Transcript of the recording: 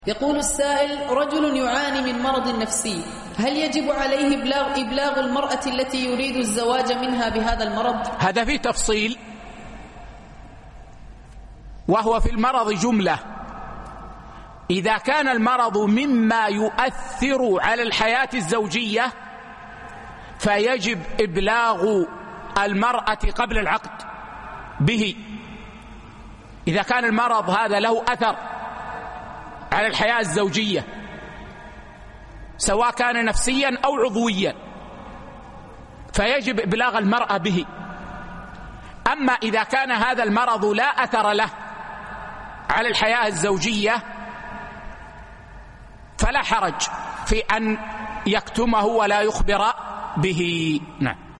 يقول السائل: رجل يعاني من مرض نفسي، هل يجب عليه إبلاغ المرأة التي يريد الزواج منها بهذا المرض؟ هذا فيه تفصيل، وهو في المرض جملة. إذا كان المرض مما يؤثر على الحياة الزوجية فيجب إبلاغ المرأة قبل العقد به. إذا كان المرض هذا له أثر على الحياة الزوجية سواء كان نفسيا أو عضويا فيجب إبلاغ المرأة به. أما إذا كان هذا المرض لا أثر له على الحياة الزوجية فلا حرج في أن يكتمه ولا يخبر به. نعم.